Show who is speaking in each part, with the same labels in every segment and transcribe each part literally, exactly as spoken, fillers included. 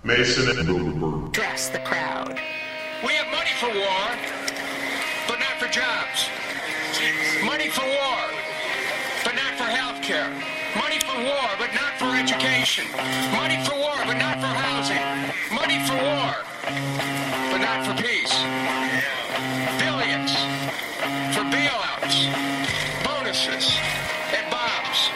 Speaker 1: Mason and Bilderberg.
Speaker 2: Trust the crowd.
Speaker 3: We have money for war, but not for jobs. Money for war, but not for health care. Money for war, but not for education. Money for war, but not for housing. Money for war, but not for peace. Billions for bailouts, bonuses, and bombs.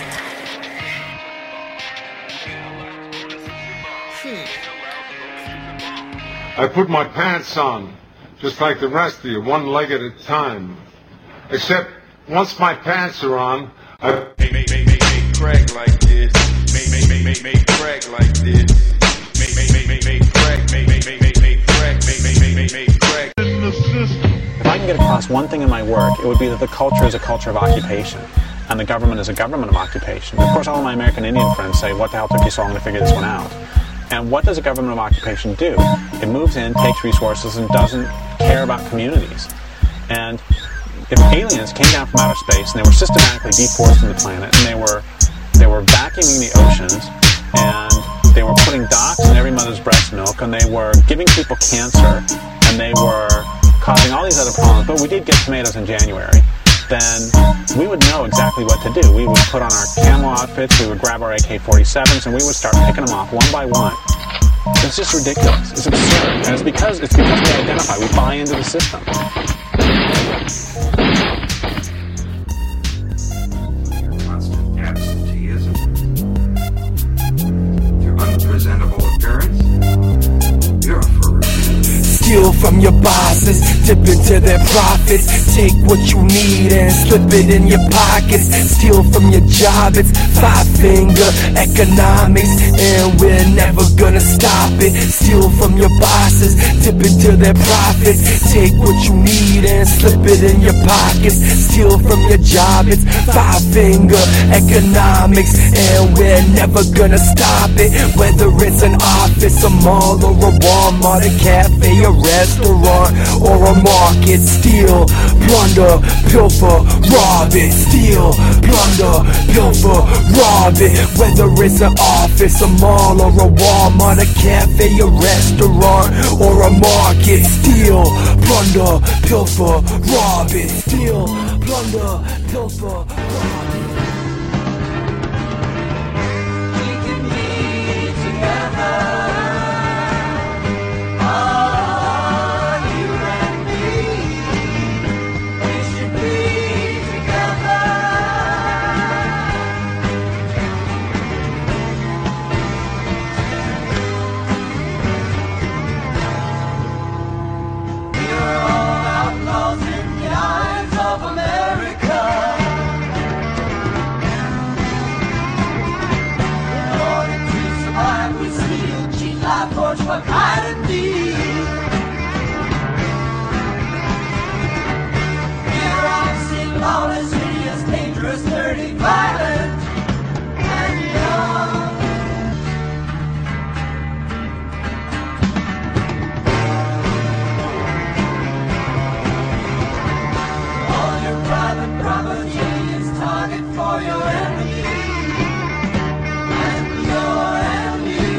Speaker 4: I put my pants on, just like the rest of you, one leg at a time. Except, once my pants are on, I...
Speaker 5: Make, make, make, make, make Craig like this. Make, make, make, make, make Craig like this. Make, make, make, make, make Craig. Make, make, make, make, make Craig. Make, make, make, make, make Craig.
Speaker 6: If I can get across one thing in my work, it would be that the culture is a culture of occupation, and the government is a government of occupation. Of course, all of my American Indian friends say, what the hell took you so long to figure this one out? And what does a government of occupation do? It moves in, takes resources, and doesn't care about communities. And if aliens came down from outer space and they were systematically deforesting the planet, and they were they were vacuuming the oceans, and they were putting docks in every mother's breast milk, and they were giving people cancer, and they were causing all these other problems, but we did get tomatoes in January, then we would know exactly what to do. We would put on our camo outfits, we would grab our A K forty-sevens, and we would start picking them off one by one. It's just ridiculous. It's absurd. And it's because, it's because we identify, we buy into the system.
Speaker 7: Your constant absenteeism, your unpresentable appearance, you're a fool.
Speaker 8: Steal from your bosses, dip into their profits. Take what you need and slip it in your pockets. Steal from your job, it's five-finger economics, and we're never gonna stop it. Steal from your bosses, dip into their profits. Take what you need and slip it in your pockets. Steal from your job, it's five-finger economics, and we're never gonna stop it. Whether it's an office, a mall, or a Walmart, a cafe, a restaurant, or a market. Steal, plunder, pilfer, rob it. Steal, plunder, pilfer, rob it. Whether it's an office, a mall, or a Walmart, a cafe, a restaurant, or a market. Steal, plunder, pilfer, rob it. Steal, plunder, pilfer, rob it.
Speaker 9: We can be together. For pride and need. Here I've seen lawless, hideous, dangerous, dirty, violent, and young. All your private property is target for your enemy, and your enemy.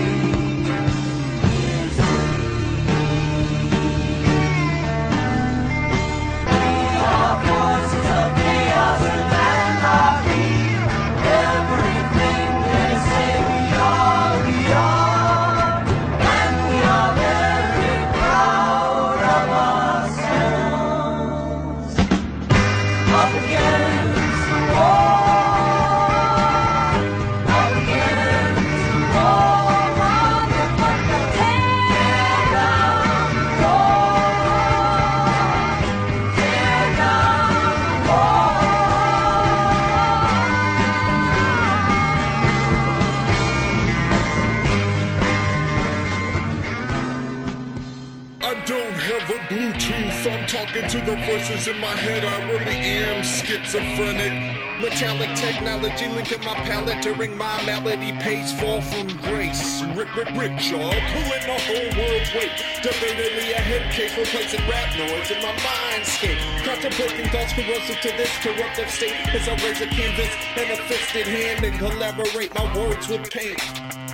Speaker 10: Talking to the voices in my head, I really am schizophrenic. Metallic technology linking my palate during my melody pace fall from grace. Rick, Rick, rickshaw, pulling the whole world's weight. Definitely a head case, replacing rap noise in my mindscape. Contemplating thoughts corrosive to this corruptive state as I raise a canvas and a fisted hand and collaborate my words with paint.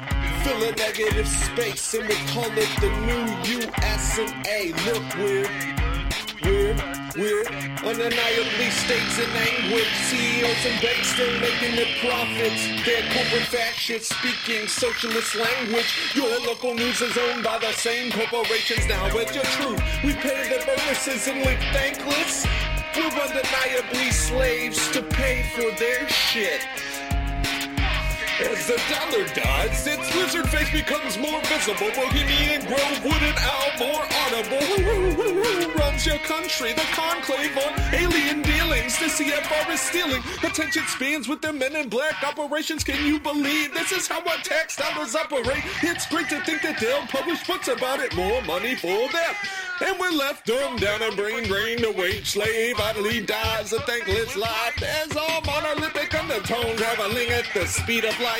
Speaker 10: fill a negative space and we call it the new U S and A. Look, we're, we're, we're undeniably states in anguish. C E Os and banks still making their profits. Their corporate fascists speaking socialist language. Your local news is owned by the same corporations. Now it's your truth. We pay the bonuses and we're thankless. We're undeniably slaves to pay for their shit. As the dollar dies, its lizard face becomes more visible. Bohemian Grove, Wood and Owl more audible. Runs your country, the conclave on alien dealings. The C F R is stealing attention spans with their men in black operations. Can you believe this is how our tax dollars operate? It's great to think that they'll publish books about it. More money for them. And we're left dumbed down and brain drained. A wage slave idly dies a thankless life. There's all monolithic undertones traveling at the speed of light.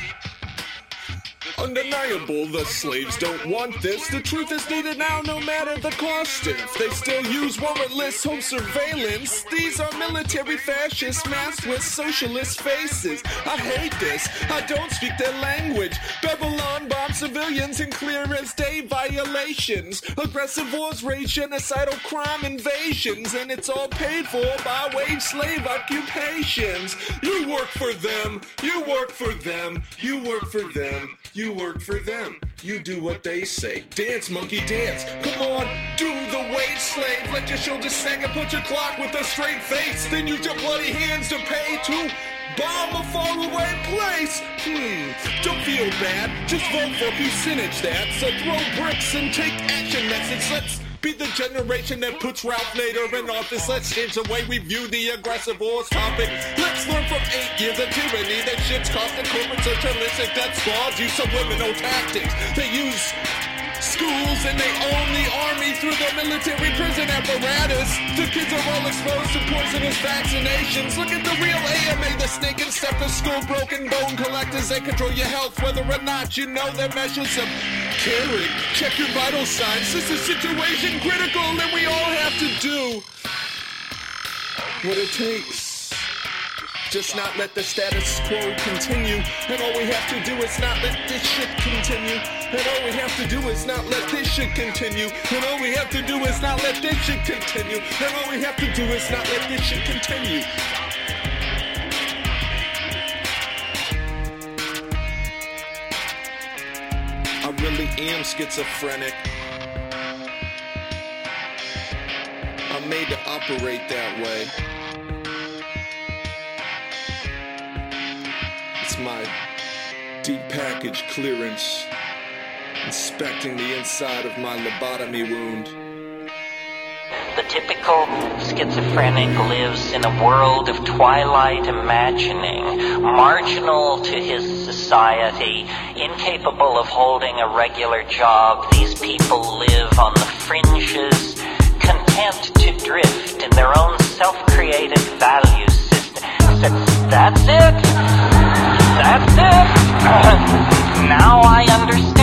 Speaker 10: Undeniable, the slaves don't want this. The truth is needed now, no matter the cost. If they still use warrantless home surveillance, these are military fascists masked with socialist faces. I hate this, I don't speak their language. Babylon bombs civilians in clear as day violations. Aggressive wars rage, genocidal crime invasions, and it's all paid for by wage slave occupations. You work for them, you work for them, you work for them. You work for them. You do what they say. Dance, monkey, dance. Come on, do the wage slave. Let your shoulders sag and put your clock with a straight face. Then use your bloody hands to pay to bomb a faraway place. Hmm, don't feel bad. Just vote for percentage that. So throw bricks and take action message. Let's be the generation that puts Ralph Nader in office. Let's change the way we view the aggressive wars topic. Let's learn from eight years of tyranny that shit's costing corporate socialistic death squads. Use subliminal tactics. They use schools and they own the army through the military prison apparatus. The kids are all exposed to poisonous vaccinations. Look at the real A M A, the snake and stethoscope, broken bone collectors. They control your health whether or not you know their measures of caring. Check your vital signs. This is situation critical and we all have to do what it takes. Just not let the status quo continue. And all we have to do is not let this shit continue. And all we have to do is not let this shit continue. And all we have to do is not let this shit continue. And all we have to do is not let this shit continue. I really am schizophrenic. I'm made to operate that way. It's my deep package clearance, inspecting the inside of my lobotomy wound.
Speaker 1: The typical schizophrenic lives in a world of twilight imagining, marginal to his society, incapable of holding a regular job. These people live on the fringes, content to drift in their own self-created value system. That's it. That's it. Now I understand.